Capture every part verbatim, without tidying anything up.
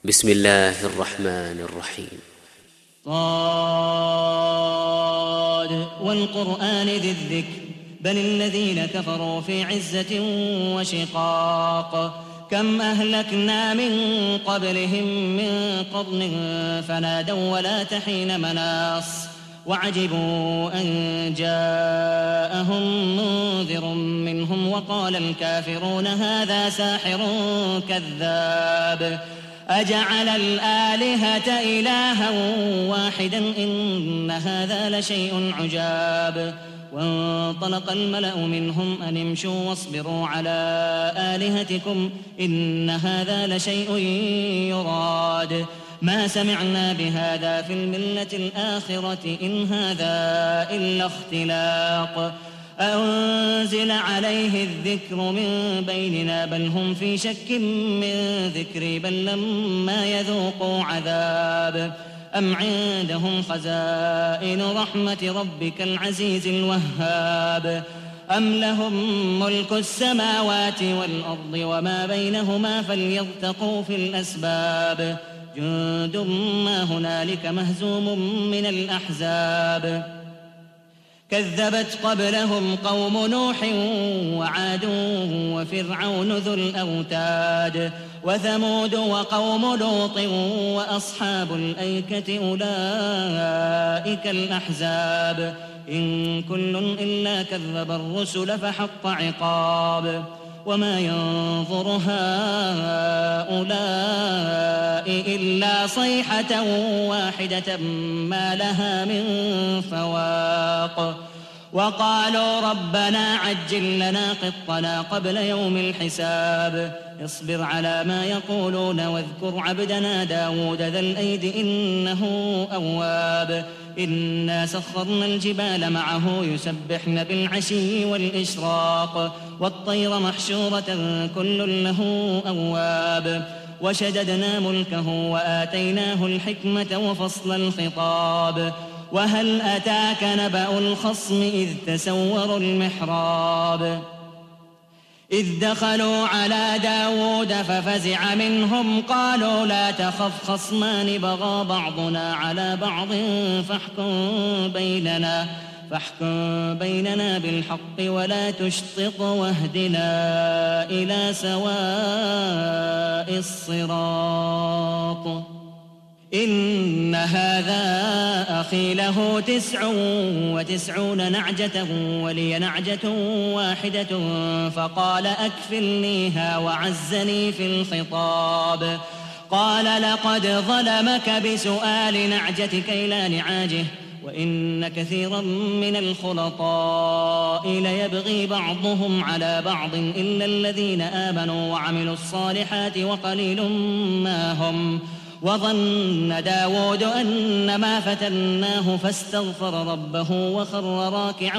بسم الله الرحمن الرحيم. صاد والقرآن ذي الذكر بل الذين كفروا في عزة وشقاق كم أهلكنا من قبلهم من قرن فنادوا ولا تحين مناص وعجبوا أن جاءهم منذر منهم وقال الكافرون هذا ساحر كذاب أجعل الآلهة إلها واحدا إن هذا لشيء عجاب وانطلق الملأ منهم أن امشوا واصبروا على آلهتكم إن هذا لشيء يراد ما سمعنا بهذا في الملة الآخرة إن هذا إلا اختلاق أنزل عليه الذكر من بيننا بل هم في شك من ذكري بل لما يذوقوا عذاب أم عندهم خزائن رحمة ربك العزيز الوهاب أم لهم ملك السماوات والأرض وما بينهما فليرتقوا في الأسباب جند ما هنالك مهزوم من الأحزاب كذبت قبلهم قوم نوح وعاد وفرعون ذو الأوتاد وثمود وقوم لوط وأصحاب الأيكة أولئك الأحزاب إن كل إلا كذب الرسل فحق عقاب وما ينظر هؤلاء إلا صيحة واحدة ما لها من فواق وقالوا ربنا عجل لنا قطنا قبل يوم الحساب اصبر على ما يقولون واذكر عبدنا داود ذا الأيد إنه أواب إنا سخرنا الجبال معه يسبحن بالعشي والإشراق والطير محشورة كل له أواب وشددنا ملكه وآتيناه الحكمة وفصل الخطاب وهل أتاك نبأ الخصم إذ تسوروا المحراب إذ دخلوا على داود ففزع منهم قالوا لا تخف خصمان بغى بعضنا على بعض فاحكم بيننا فاحكم بيننا بالحق ولا تشطط واهدنا إلى سواء الصراط إن هذا أخي له تسع وتسعون نعجة ولي نعجة واحدة فقال أكفلنيها وعزني في الخطاب قال لقد ظلمك بسؤال نعجتك إلى نعاجه وإن كثيرا من الخلطاء ليبغي بعضهم على بعض إلا الذين آمنوا وعملوا الصالحات وقليل ما هم وظن داود أنما فتناه فاستغفر ربه وخر راكعا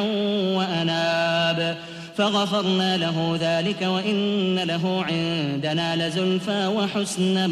وأناب فغفرنا له ذلك وإن له عندنا لزلفى وحسن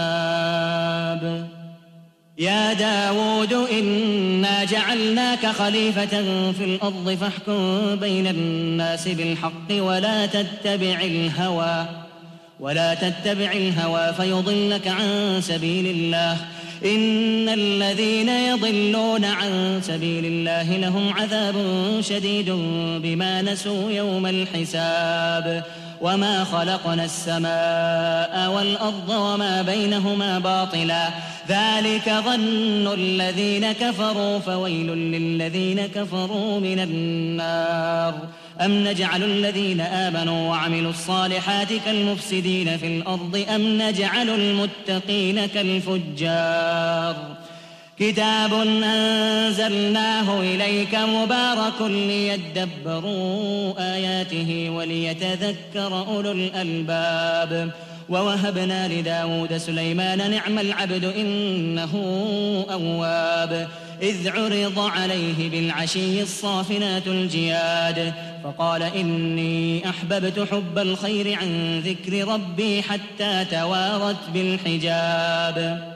مآب يا داود إنا جعلناك خليفة في الأرض فاحكم بين الناس بالحق ولا تتبع الهوى ولا تتبع الهوى فيضلك عن سبيل الله إن الذين يضلون عن سبيل الله لهم عذاب شديد بما نسوا يوم الحساب وما خلقنا السماء والأرض وما بينهما باطلا ذلك ظن الذين كفروا فويل للذين كفروا من النار أم نجعل الذين آمنوا وعملوا الصالحات كالمفسدين في الأرض أم نجعل المتقين كالفجار كتاب أنزلناه إليك مبارك ليدبروا آياته وليتذكر أولو الألباب ووهبنا لداود سليمان نعم العبد إنه أواب إذ عرض عليه بالعشي الصافنات الجياد فقال إني أحببت حب الخير عن ذكر ربي حتى توارت بالحجاب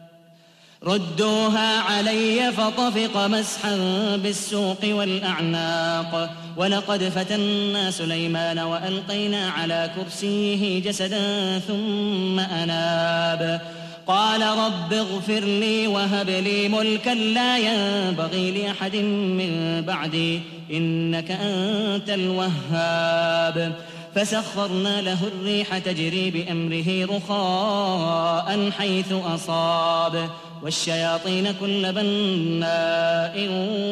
ردوها علي فطفق مسحا بالسوق والأعناق ولقد فتنا سليمان وألقينا على كرسيه جسدا ثم أناب قال رب اغفر لي وهب لي ملكا لا ينبغي لأحد من بعدي إنك أنت الوهاب فسخرنا له الريح تجري بأمره رخاء حيث أصاب والشياطين كل بناء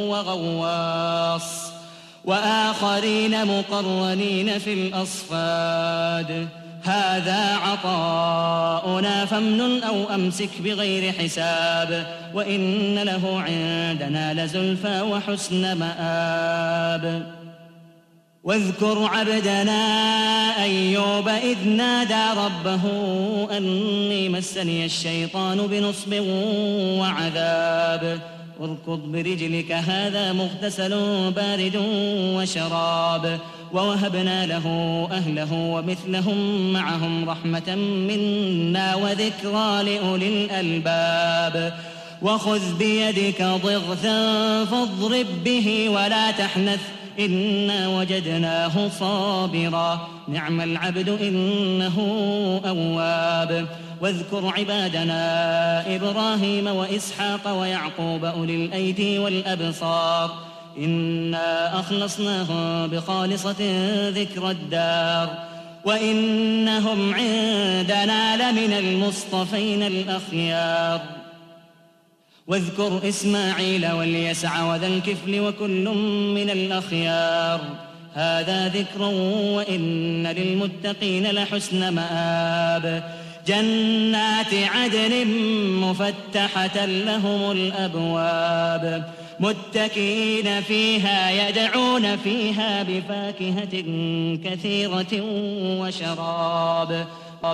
وغواص وآخرين مقرنين في الأصفاد هذا عطاؤنا فامنن أو أمسك بغير حساب وإن له عندنا لزلفى وحسن مآب واذكر عبدنا أيوب إذ نادى ربه أني مسني الشيطان بنصب وعذاب اركض برجلك هذا مغتسل بارد وشراب ووهبنا له أهله ومثلهم معهم رحمة منا وذكرى لأولي الألباب وخذ بيدك ضغثا فاضرب به ولا تحنث إنا وجدناه صابرا نعم العبد إنه أواب واذكر عبادنا إبراهيم وإسحاق ويعقوب أولي الأيدي والأبصار إنا أخلصناهم بخالصة ذكر الدار وإنهم عندنا لمن المصطفين الأخيار واذكر إسماعيل واليسع وذا الكفل وكل من الأخيار هذا ذكر وإن للمتقين لحسن مآب جنات عدن مفتحة لهم الأبواب متكئين فيها يدعون فيها بفاكهة كثيرة وشراب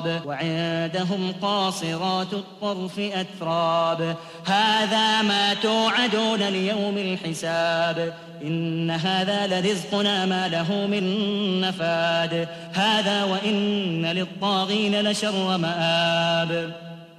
وعندهم قاصرات الطرف أتراب هذا ما توعدون ليوم الحساب إن هذا لرزقنا ما له من نفاد هذا وإن للطاغين لشر مآب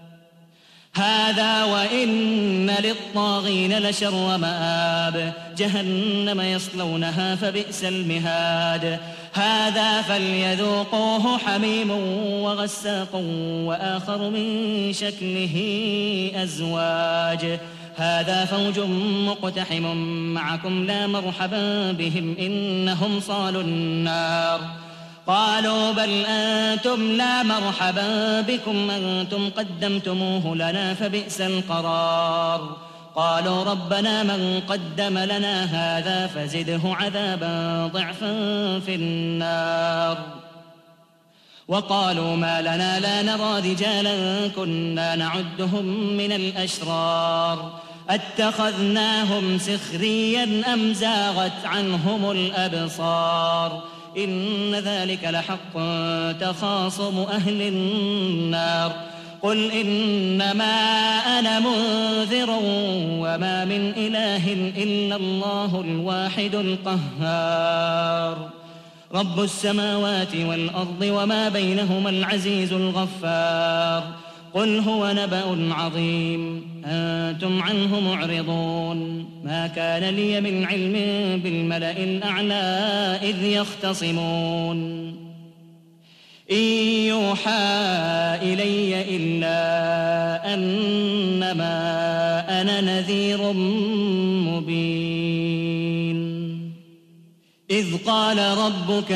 هذا وإن للطاغين لشر مآب جهنم يصلونها فبئس المهاد هذا فليذوقوه حميم وغساق وآخر من شكله أزواج هذا فوج مقتحم معكم لا مرحبا بهم إنهم صالوا النار قالوا بل أنتم لا مرحبا بكم أنتم قدمتموه لنا فبئس القرار قالوا ربنا من قدم لنا هذا فزده عذابا ضعفا في النار وقالوا ما لنا لا نرى رجالا كنا نعدهم من الأشرار أتخذناهم سخريا أم زاغت عنهم الأبصار إن ذلك لحق تخاصم أهل النار قل إنما أنا منذر وما من إله إلا الله الواحد القهار رب السماوات والأرض وما بينهما العزيز الغفار قل هو نبأ عظيم أنتم عنه معرضون ما كان لي من علم بالملأ الأعلى إذ يختصمون إن يوحى إلي إلا أنما أنا نذير مبين إذ قال ربك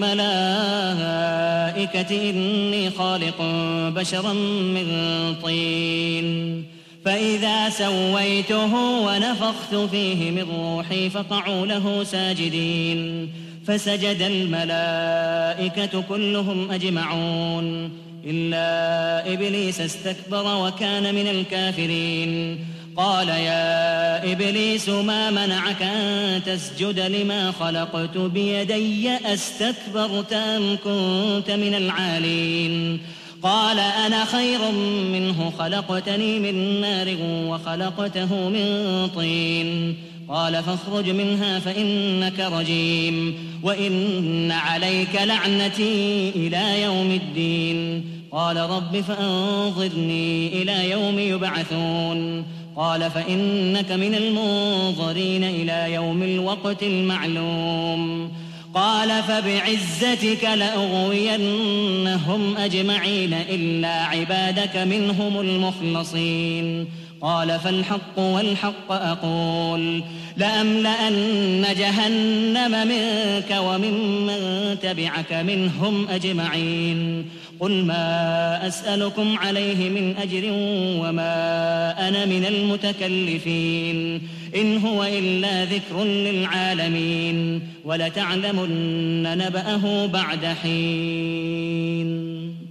للملائكة إني خالق بشرا من طين فإذا سويته ونفخت فيه من روحي فقعوا له ساجدين فسجد الملائكة كلهم أجمعون إلا إبليس استكبر وكان من الكافرين قال يا إبليس ما منعك أن تسجد لما خلقت بيدي أستكبرت أم كنت من العالين قال أنا خير منه خلقتني من نار وخلقته من طين قال فاخرج منها فإنك رجيم وإن عليك لعنتي إلى يوم الدين قال رب فأنظرني إلى يوم يبعثون قال فإنك من المنظرين إلى يوم الوقت المعلوم قال فبعزتك لأغوينهم أجمعين إلا عبادك منهم المخلصين قال فالحق والحق أقول لأملأن جهنم منك وممن تبعك منهم أجمعين قل ما أسألكم عليه من أجر وما أنا من المتكلفين إن هو إلا ذكر للعالمين ولتعلمن نبأه بعد حين